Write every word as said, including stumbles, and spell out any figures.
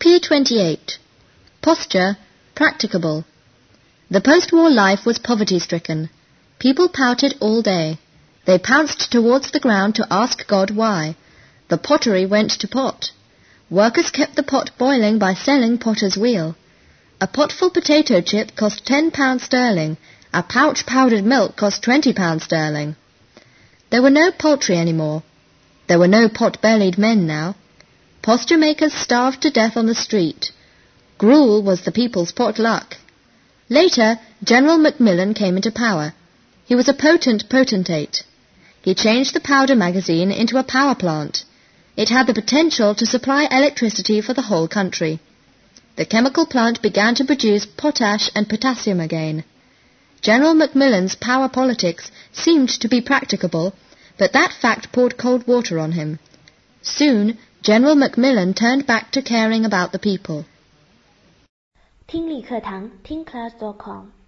P twenty-eight. Posture, practicable. The post-war life was poverty-stricken. People pouted all day. They pounced towards the ground to ask God why. The pottery went to pot. Workers kept the pot boiling by selling potter's wheel. A potful potato chip cost ten pounds sterling. A pouch powdered milk cost twenty pounds sterling. There were no poultry any more. There were no pot-bellied men now. Posture makers starved to death on the street. Gruel was the people's potluck. Later, General Macmillan came into power. He was a potent potentate. He changed the powder magazine into a power plant. It had the potential to supply electricity for the whole country. The chemical plant began to produce potash and potassium again. General Macmillan's power politics seemed to be practicable, but that fact poured cold water on him. Soon, General Macmillan turned back to caring about the people. 听力课堂听 class dot com